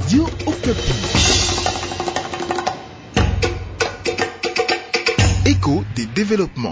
Radio Okapi. Écho des développements.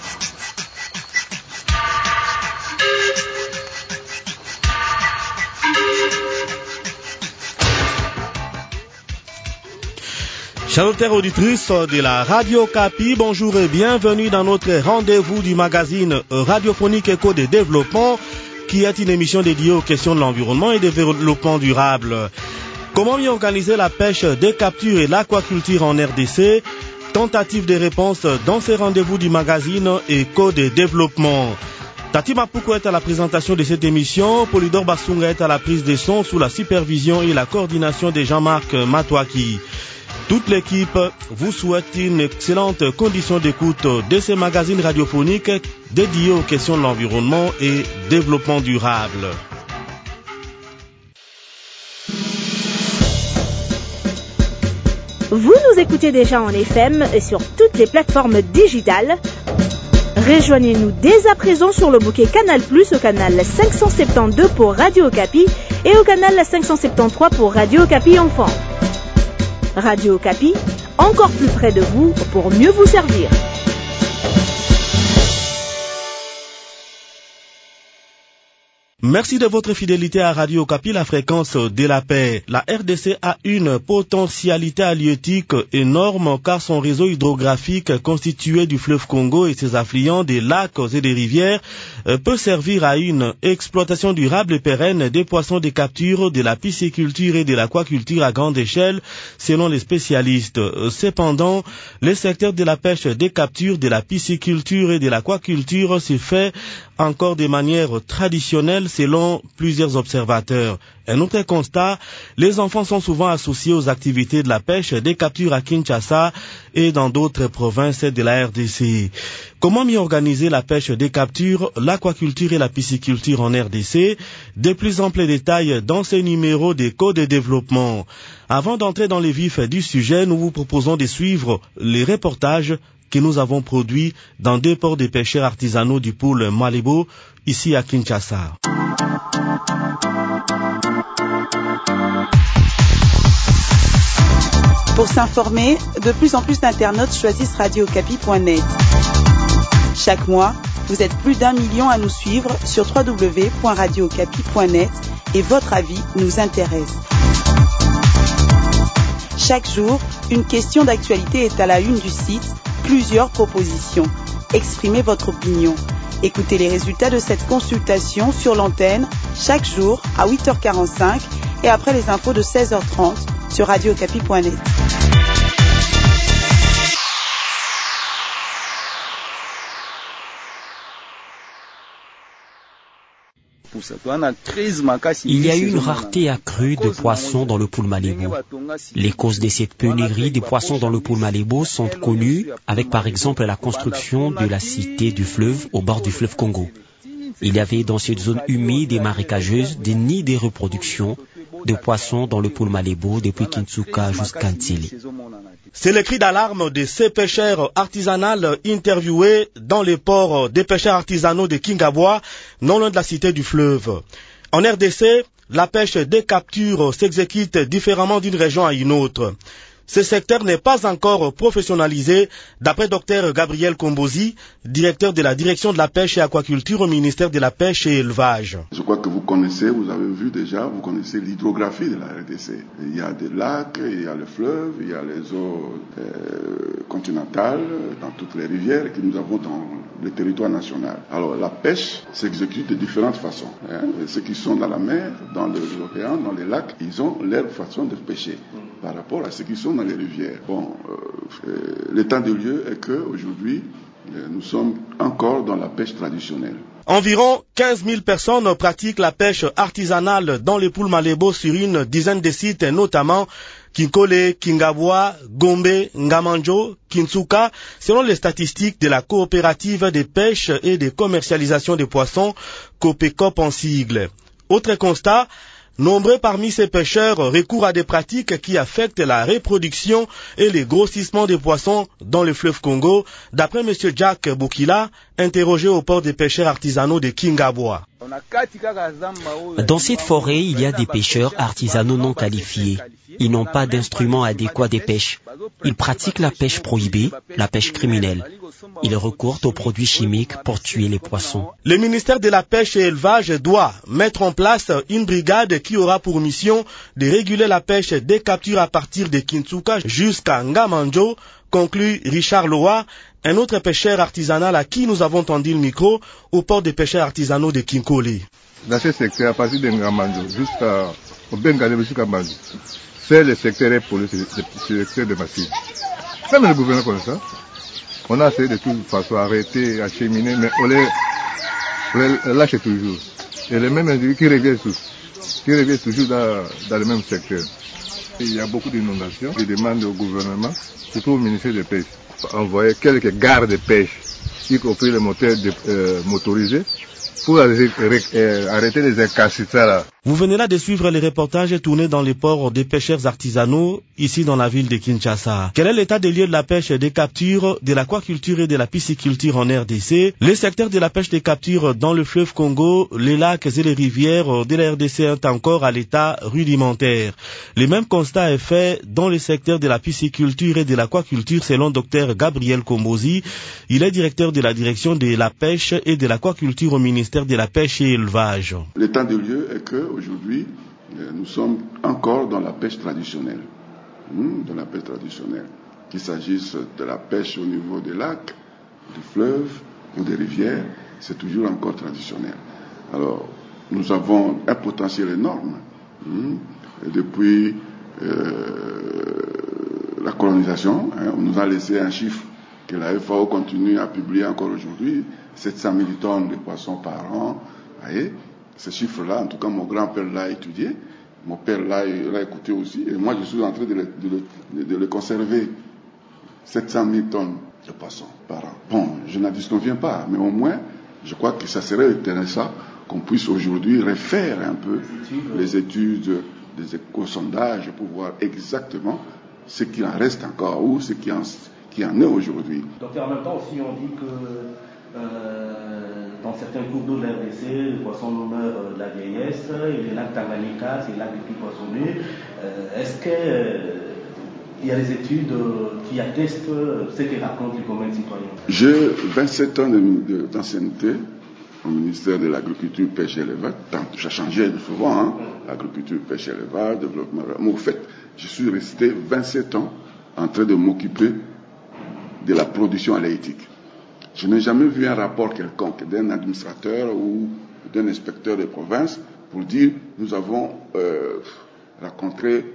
Chers auditeurs et auditrices de la Radio Okapi, bonjour et bienvenue dans notre rendez-vous du magazine radiophonique Écho des développements, qui est une émission dédiée aux questions de l'environnement et du développement durable. Comment mieux organiser la pêche, des captures et l'aquaculture en RDC? Tentative de réponse dans ces rendez-vous du magazine Écho des développements. Tati Mapouko est à la présentation de cette émission, Polydor Basunga est à la prise des sons sous la supervision et la coordination de Jean-Marc Matouaki. Toute l'équipe vous souhaite une excellente condition d'écoute de ces magazines radiophoniques dédiés aux questions de l'environnement et développement durable. Vous nous écoutez déjà en FM et sur toutes les plateformes digitales. Rejoignez-nous dès à présent sur le bouquet Canal+, au canal 572 pour Radio Okapi et au canal 573 pour Radio Okapi Enfant. Radio Okapi, encore plus près de vous pour mieux vous servir. Merci de votre fidélité à Radio Okapi, la fréquence de la paix. La RDC a une potentialité halieutique énorme car son réseau hydrographique constitué du fleuve Congo et ses affluents, des lacs et des rivières peut servir à une exploitation durable et pérenne des poissons de capture, de la pisciculture et de l'aquaculture à grande échelle, selon les spécialistes. Cependant, le secteur de la pêche, des captures, de la pisciculture et de l'aquaculture se fait encore de manière traditionnelle selon plusieurs observateurs. Un autre constat, les enfants sont souvent associés aux activités de la pêche, des captures à Kinshasa et dans d'autres provinces de la RDC. Comment mieux organiser la pêche des captures, l'aquaculture et la pisciculture en RDC? De plus amples détails dans ce numéro d'Écho de développement. Avant d'entrer dans les vifs du sujet, nous vous proposons de suivre les reportages que nous avons produits dans deux ports de pêcheurs artisanaux du pôle Malebo, ici à Kinshasa. Pour s'informer, de plus en plus d'internautes choisissent radiookapi.net. Chaque mois, vous êtes plus d'1 million à nous suivre sur www.radiookapi.net et votre avis nous intéresse. Chaque jour, une question d'actualité est à la une du site, plusieurs propositions. Exprimez votre opinion. Écoutez les résultats de cette consultation sur l'antenne chaque jour à 8h45 et après les infos de 16h30 sur radiookapi.net. Il y a eu une rareté accrue de poissons dans le pôle Malebo. Les causes de cette pénurie de poissons dans le pôle Malebo sont connues avec par exemple la construction de la cité du fleuve au bord du fleuve Congo. Il y avait dans cette zone humide et marécageuse des nids de reproduction de poissons dans le pôle Malebo depuis Kinsuka jusqu'à Ntili. C'est le cri d'alarme de ces pêcheurs artisanaux interviewés dans les ports des pêcheurs artisanaux de Kingabwa, non loin de la cité du fleuve. En RDC, la pêche des captures s'exécute différemment d'une région à une autre. Ce secteur n'est pas encore professionnalisé, d'après Dr Gabriel Kombozi, directeur de la direction de la pêche et aquaculture au ministère de la pêche et élevage. Je crois que vous connaissez, vous avez vu déjà, vous connaissez l'hydrographie de la RDC. Il y a des lacs, il y a le fleuve, il y a les eaux continentales, dans toutes les rivières que nous avons dans le territoire national. Alors la pêche s'exécute de différentes façons. Ceux qui sont dans la mer, dans l'océan, dans les lacs, ils ont leur façon de pêcher par rapport à ceux qui sont dans les rivières. L'état de lieu est qu'aujourd'hui, nous sommes encore dans la pêche traditionnelle. Environ 15 000 personnes pratiquent la pêche artisanale dans les pôles Malebo sur une dizaine de sites, notamment Kinkole, Kingabwa, Gombe, Ngamanjo, Kinsuka, selon les statistiques de la coopérative des pêches et de commercialisation des poissons, Copécop en sigle. Autre constat, Nombreux parmi ces pêcheurs recourent à des pratiques qui affectent la reproduction et le grossissement des poissons dans le fleuve Congo, d'après M. Jack Boukila, interrogé au port des pêcheurs artisanaux de Kingabwa. Dans cette forêt, il y a des pêcheurs artisanaux non qualifiés. Ils n'ont pas d'instruments adéquats de pêche. Ils pratiquent la pêche prohibée, la pêche criminelle. Ils recourent aux produits chimiques pour tuer les poissons. Le ministère de la Pêche et Élevage doit mettre en place une brigade qui aura pour mission de réguler la pêche des captures à partir de Kintsuka jusqu'à Ngamanjo, conclut Richard Loa, un autre pêcheur artisanal à qui nous avons tendu le micro au port des pêcheurs artisanaux de Kinkole. Dans ce secteur, à partir de Ngamanjo jusqu'au Bengalé, jusqu'à Manjo, c'est le secteur pollué, c'est le secteur de massif. Même le gouvernement comme ça, on a essayé de toute façon arrêter, acheminer, mais on les lâche toujours. Et les mêmes individus qui reviennent toujours dans le même secteur. Il y a beaucoup d'inondations. Je demande au gouvernement, surtout au ministère de Pêche, envoyer quelques gares de pêche, y compris les moteurs motorisés, pour arrêter les incastits là. Vous venez là de suivre les reportages tournés dans les ports des pêcheurs artisanaux, ici dans la ville de Kinshasa. Quel est l'état des lieux de la pêche des captures, de l'aquaculture et de la pisciculture en RDC? Le secteur de la pêche des captures dans le fleuve Congo, les lacs et les rivières de la RDC sont encore à l'état rudimentaire. Le même constat est fait dans le secteur de la pisciculture et de l'aquaculture selon Dr Gabriel Kombozi. Il est directeur de la direction de la pêche et de l'aquaculture au ministère de la Pêche et Élevage. L'état des lieux est que aujourd'hui, nous sommes encore dans la pêche traditionnelle. Qu'il s'agisse de la pêche au niveau des lacs, des fleuves ou des rivières, c'est toujours encore traditionnel. Alors, nous avons un potentiel énorme. Depuis la colonisation, on nous a laissé un chiffre que la FAO continue à publier encore aujourd'hui, 700 000 tonnes de poissons par an. Voyez, ce chiffre-là, en tout cas, mon grand-père l'a étudié, mon père l'a écouté aussi, et moi, je suis en train de le conserver. 700 000 tonnes de poissons par an. Bon, je n'en disconviens pas, mais au moins, je crois que ça serait intéressant qu'on puisse aujourd'hui refaire un peu les études des éco-sondages pour voir exactement ce qu'il en reste encore ou ce qui en est aujourd'hui. Donc en même temps aussi, on dit que dans certains cours d'eau de la RDC, les poissons meurent de la vieillesse, et les lacs Tanganyika, c'est les lacs les plus poissonneux. Est-ce qu'il y a des études qui attestent ce que racontent les communs citoyens? J'ai 27 ans d'ancienneté au ministère de l'Agriculture, Pêche et Élevage. J'ai changé souvent, l'agriculture, pêche et élevage, développement. Mais au fait, je suis resté 27 ans en train de m'occuper de la production halieutique. Je n'ai jamais vu un rapport quelconque d'un administrateur ou d'un inspecteur de province pour dire nous avons rencontré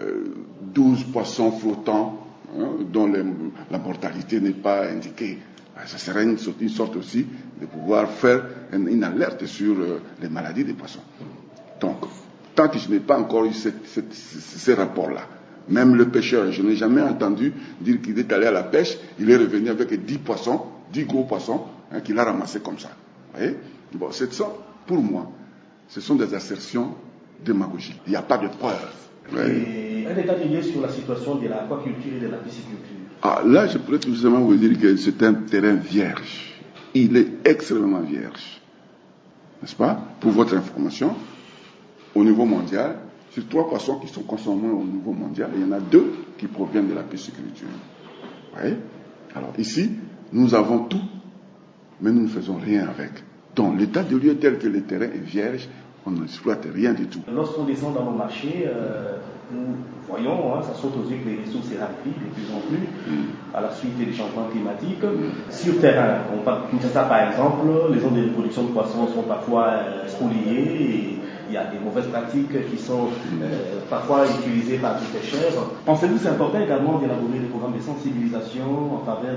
12 poissons flottants dont la mortalité n'est pas indiquée. Ça serait une sorte aussi de pouvoir faire une alerte sur les maladies des poissons. Donc, tant que je n'ai pas encore eu ces rapports-là, même le pêcheur, je n'ai jamais entendu dire qu'il est allé à la pêche, il est revenu avec 10 poissons, 10 gros poissons, qu'il a ramassés comme ça. Vous voyez? Bon, pour moi, ce sont des assertions démagogiques. Il n'y a pas de preuves. Et un état de lieu sur la situation de l'aquaculture et de la pisciculture. Là, je pourrais tout simplement vous dire que c'est un terrain vierge. Il est extrêmement vierge. N'est-ce pas? Pour votre information, au niveau mondial, sur 3 poissons qui sont consommés au niveau mondial, il y en a 2 qui proviennent de la pisciculture. Vous voyez? Alors ici, nous avons tout, mais nous ne faisons rien avec. Donc l'état de lieu tel que le terrain est vierge, on n'exploite rien du tout. Lorsqu'on descend dans nos marchés, nous voyons, ça saute aux yeux que les ressources se raréfient de plus en plus à la suite des changements climatiques. Sur terrain, on parle de Kinshasa par exemple, les zones de reproduction de poissons sont parfois spoliées et il y a des mauvaises pratiques qui sont parfois utilisées par des pêcheurs. Pensez-vous que c'est important également d'élaborer des programmes de sensibilisation en faveur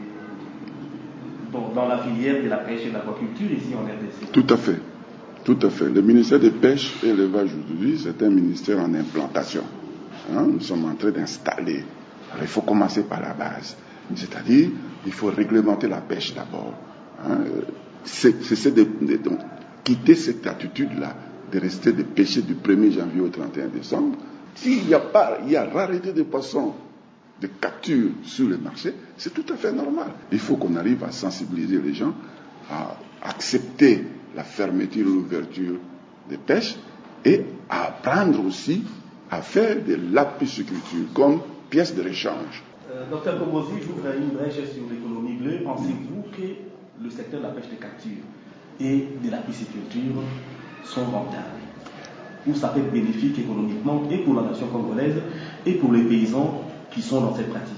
dans la filière de la pêche et de l'aquaculture ici en RDC? Tout à fait. Tout à fait. Le ministère des Pêches et Élevage aujourd'hui, c'est un ministère en implantation. Nous sommes en train d'installer. Alors, il faut commencer par la base. C'est-à-dire, il faut réglementer la pêche d'abord. Donc, quitter cette attitude-là de rester de pêcher du 1er janvier au 31 décembre. S'il y a rareté de poissons, de capture sur le marché, c'est tout à fait normal. Il faut qu'on arrive à sensibiliser les gens à accepter la fermeture ou l'ouverture des pêches et à apprendre aussi à faire de l'apisciculture comme pièce de rechange. Docteur Kombozi, j'ouvre une brèche sur l'économie bleue. Pensez-vous que le secteur de la pêche de capture et de la pisciculture sont rentables, où ça peut être bénéfique économiquement et pour la nation congolaise et pour les paysans qui sont dans cette pratique?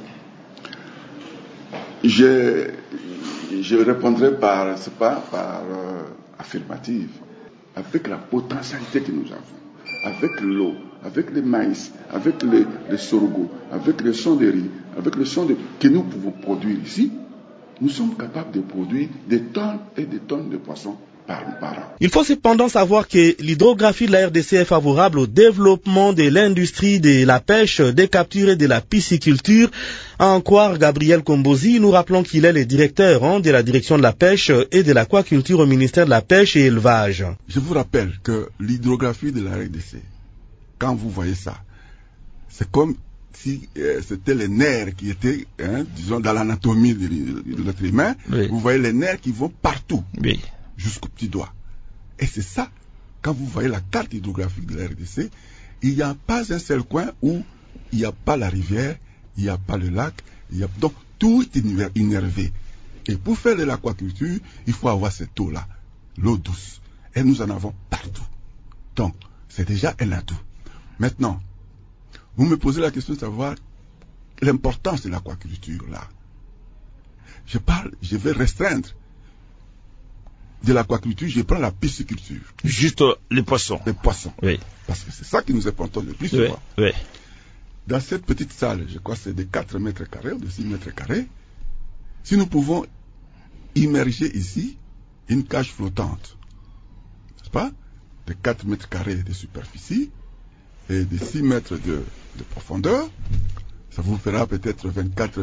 Je répondrai par affirmative. Avec la potentialité que nous avons, avec l'eau, avec le maïs, avec le sorgho, avec le son de riz, avec le son que nous pouvons produire ici, nous sommes capables de produire des tonnes et des tonnes de poissons par an. Il faut cependant savoir que l'hydrographie de la RDC est favorable au développement de l'industrie de la pêche, des captures et de la pisciculture. À en croire Gabriel Kombozi, nous rappelons qu'il est le directeur de la direction de la pêche et de l'aquaculture au ministère de la Pêche et Élevage. Je vous rappelle que l'hydrographie de la RDC, quand vous voyez ça, c'est comme si c'était les nerfs qui étaient, disons, dans l'anatomie de l'être humain. Oui. Vous voyez les nerfs qui vont partout. Oui. Jusqu'au petit doigt. Et c'est ça, quand vous voyez la carte hydrographique de la RDC, il n'y a pas un seul coin où il n'y a pas la rivière, il n'y a pas le lac, donc tout est innervé. Et pour faire de l'aquaculture, il faut avoir cette eau-là, l'eau douce. Et nous en avons partout. Donc, c'est déjà un atout. Maintenant, vous me posez la question de savoir l'importance de l'aquaculture là. Je vais restreindre de l'aquaculture, je prends la pisciculture. Juste les poissons. Les poissons. Oui. Parce que c'est ça qui nous importe le plus souvent. Oui. Dans cette petite salle, je crois que c'est de 4 mètres carrés ou de 6 mètres carrés, si nous pouvons immerger ici une cage flottante, n'est-ce pas, de 4 mètres carrés de superficie et de 6 mètres de profondeur, ça vous fera peut-être 24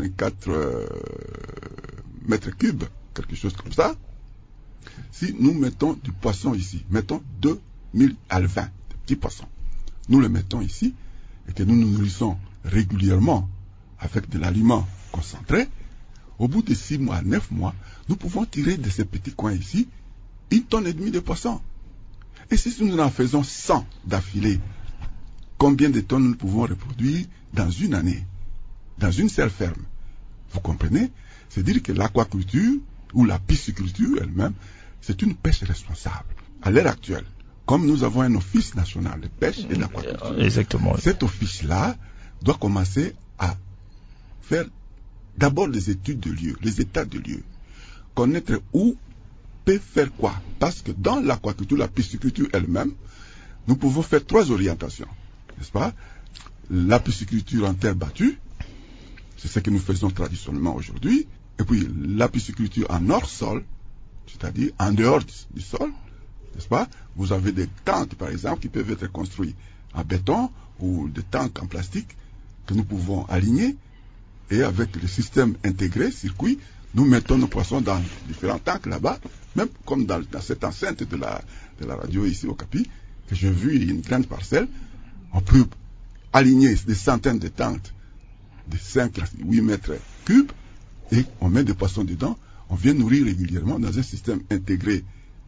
mètres cubes, quelque chose comme ça. Si nous mettons du poisson ici, mettons 2000 alevins, de petits poissons, nous les mettons ici et que nous nous nourrissons régulièrement avec de l'aliment concentré, au bout de 6 mois, 9 mois, nous pouvons tirer de ces petits coins ici 1,5 tonne de poissons. Et si nous en faisons 100 d'affilée, combien de tonnes nous pouvons reproduire dans une année, dans une seule ferme? Vous comprenez? C'est-à-dire que l'aquaculture ou la pisciculture elle-même, c'est une pêche responsable. À l'heure actuelle, comme nous avons un office national de pêche et d'aquaculture, exactement. Cet office-là doit commencer à faire d'abord les études de lieu, les états de lieu, connaître où peut faire quoi. Parce que dans l'aquaculture, la pisciculture elle-même, nous pouvons faire 3 orientations, n'est-ce pas? La pisciculture en terre battue, c'est ce que nous faisons traditionnellement aujourd'hui, et puis la pisciculture en hors-sol, c'est-à-dire en dehors du sol, n'est-ce pas? Vous avez des tanks, par exemple, qui peuvent être construits en béton ou des tanks en plastique que nous pouvons aligner, et avec le système intégré, circuit, nous mettons nos poissons dans différents tanks là-bas, même comme dans cette enceinte de la radio ici au Capi, que j'ai vu une grande parcelle, on peut aligner des centaines de tanks de 5 à 8 mètres cubes, et on met des poissons dedans, on vient nourrir régulièrement dans un système intégré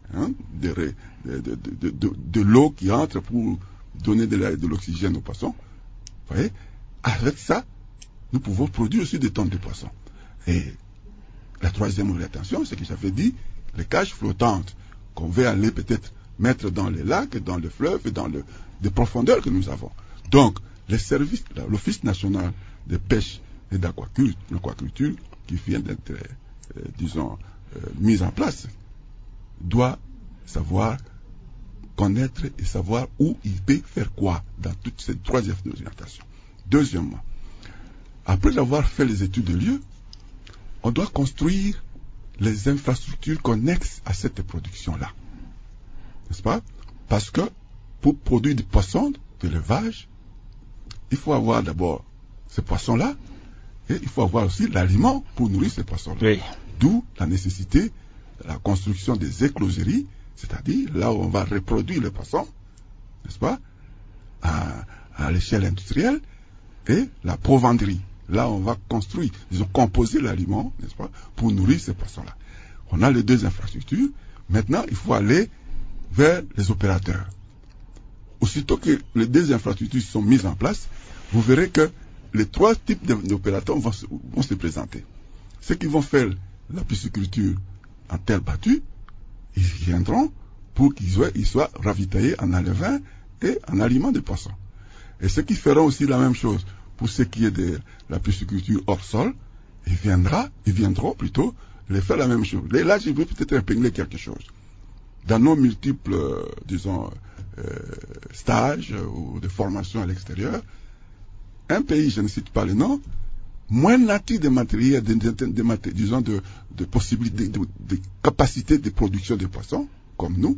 de l'eau qui entre pour donner de l'oxygène aux poissons. Vous voyez? Avec ça, nous pouvons produire aussi des tonnes de poissons. Et la troisième orientation, c'est que j'avais dit, les cages flottantes qu'on va aller peut-être mettre dans les lacs, dans les fleuves et dans des profondeurs que nous avons. Donc, les services, l'Office national de pêche et d'aquaculture, qui vient d'être, mis en place, doit savoir connaître et savoir où il peut faire quoi dans toutes ces 3 orientations. Deuxièmement, après avoir fait les études de lieu, on doit construire les infrastructures connexes à cette production-là. N'est-ce pas? Parce que pour produire des poissons, de l'élevage, il faut avoir d'abord ces poissons-là, et il faut avoir aussi l'aliment pour nourrir ces poissons-là. Oui. D'où la nécessité de la construction des écloseries, c'est-à-dire là où on va reproduire le poisson, n'est-ce pas, à l'échelle industrielle, et la provendrie. Là, on va construire, ils ont composé l'aliment, n'est-ce pas, pour nourrir ces poissons-là. On a les deux infrastructures. Maintenant, il faut aller vers les opérateurs. Aussitôt que les deux infrastructures sont mises en place, vous verrez que les trois types d'opérateurs vont se présenter. Ceux qui vont faire la pisciculture en terre battue, ils viendront pour qu'ils soient ravitaillés en alevin et en aliments de poissons. Et ceux qui feront aussi la même chose pour ce qui est de la pisciculture hors sol, ils viendront plutôt les faire la même chose. Et là, je veux peut-être épingler quelque chose. Dans nos multiples, stages ou de formations à l'extérieur, un pays, je ne cite pas le nom, moins natif de matériel, de possibilités, de capacités de production de poissons, comme nous,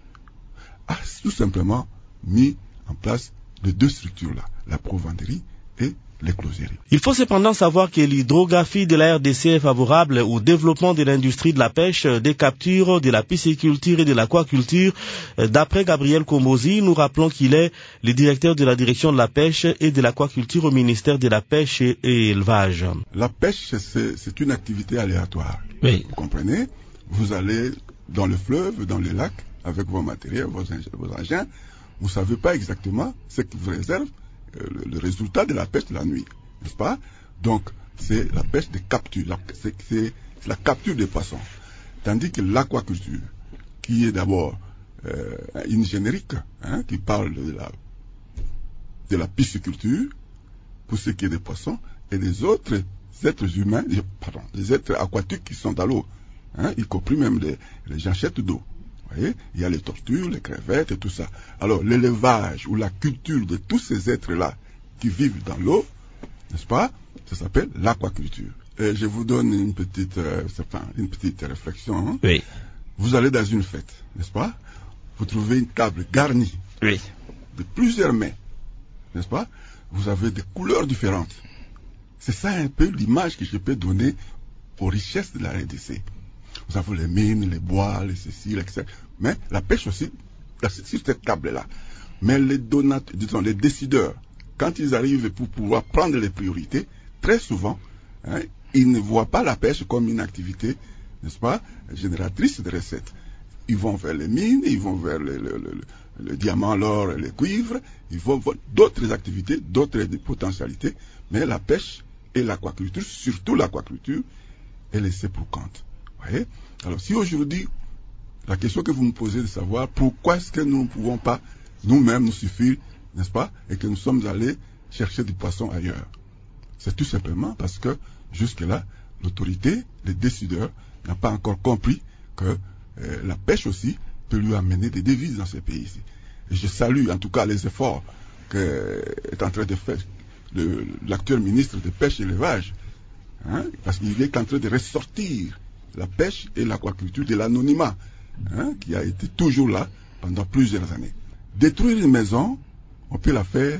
a tout simplement mis en place les deux structures-là, la provendrie et l'écloserie. Il faut cependant savoir que l'hydrographie de la RDC est favorable au développement de l'industrie de la pêche, des captures, de la pisciculture et de l'aquaculture. D'après Gabriel Kombozi, nous rappelons qu'il est le directeur de la direction de la pêche et de l'aquaculture au ministère de la pêche et élevage. La pêche, c'est une activité aléatoire. Oui. Vous comprenez? Vous allez dans le fleuve, dans les lacs, avec vos matériels, vos engins, vous ne savez pas exactement ce qui vous réserve le résultat de la pêche de la nuit, n'est-ce pas? Donc, c'est la pêche de capture, c'est la capture des poissons. Tandis que l'aquaculture, qui est d'abord une générique, qui parle de la pisciculture, pour ce qui est des poissons, et des autres êtres humains, les êtres aquatiques qui sont dans l'eau, y compris même les janchettes d'eau. Vous voyez, il y a les tortues, les crevettes et tout ça. Alors, l'élevage ou la culture de tous ces êtres-là qui vivent dans l'eau, n'est-ce pas, ça s'appelle l'aquaculture. Et je vous donne une petite réflexion. Oui. Vous allez dans une fête, n'est-ce pas? Vous trouvez une table garnie de plusieurs mets, n'est-ce pas? Vous avez des couleurs différentes. C'est ça un peu l'image que je peux donner aux richesses de la RDC. Vous avez les mines, les bois, les ceci, etc. Mais la pêche aussi, sur cette table-là. Mais les décideurs, quand ils arrivent pour pouvoir prendre les priorités, très souvent, ils ne voient pas la pêche comme une activité, n'est-ce pas, génératrice de recettes. Ils vont vers les mines, ils vont vers le diamant, l'or, les cuivres, ils vont vers d'autres activités, d'autres potentialités. Mais la pêche et l'aquaculture, surtout l'aquaculture, est laissée pour compte. Alors, si aujourd'hui, la question que vous me posez de savoir pourquoi est-ce que nous ne pouvons pas nous-mêmes nous suffire, n'est-ce pas, et que nous sommes allés chercher du poisson ailleurs, c'est tout simplement parce que jusque-là, l'autorité, les décideurs, n'ont pas encore compris que la pêche aussi peut lui amener des devises dans ces pays-ci. Et je salue en tout cas les efforts qu'est en train de faire l'actuel ministre de Pêche et Élevage, parce qu'il est en train de ressortir la pêche et l'aquaculture de l'anonymat, qui a été toujours là pendant plusieurs années. Détruire une maison, on peut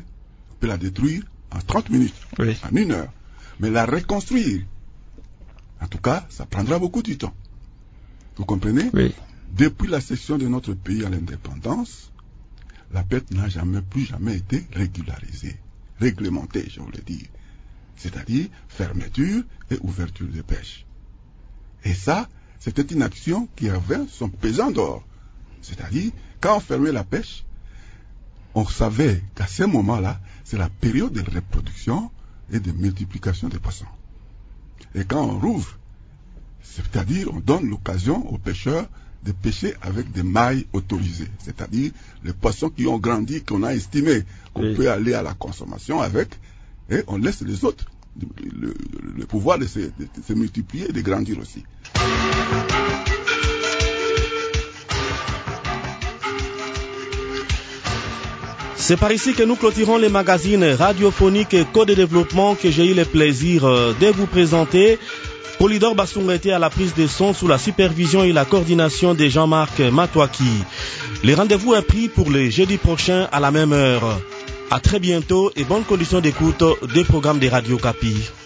la détruire en 30 minutes, en 1 heure. Mais la reconstruire, en tout cas, ça prendra beaucoup de temps. Vous comprenez? Oui. Depuis la cession de notre pays à l'indépendance, la pêche n'a plus jamais été régularisée, réglementée, je voulais dire. C'est-à-dire fermeture et ouverture de pêche. Et ça, c'était une action qui avait son pesant d'or. C'est-à-dire, quand on fermait la pêche, on savait qu'à ce moment-là, c'est la période de reproduction et de multiplication des poissons. Et quand on rouvre, c'est-à-dire on donne l'occasion aux pêcheurs de pêcher avec des mailles autorisées. C'est-à-dire les poissons qui ont grandi, qu'on a estimé qu'on peut aller à la consommation avec, et on laisse les autres le pouvoir de se multiplier et de grandir aussi. C'est par ici que nous clôturons les magazines radiophoniques et Code de développement que j'ai eu le plaisir de vous présenter. Polydor Bassung était à la prise de son sous la supervision et la coordination de Jean-Marc Matouaki. Les rendez-vous est pris pour le jeudi prochain à la même heure. À très bientôt et bonnes conditions d'écoute des programmes de Radio Okapi.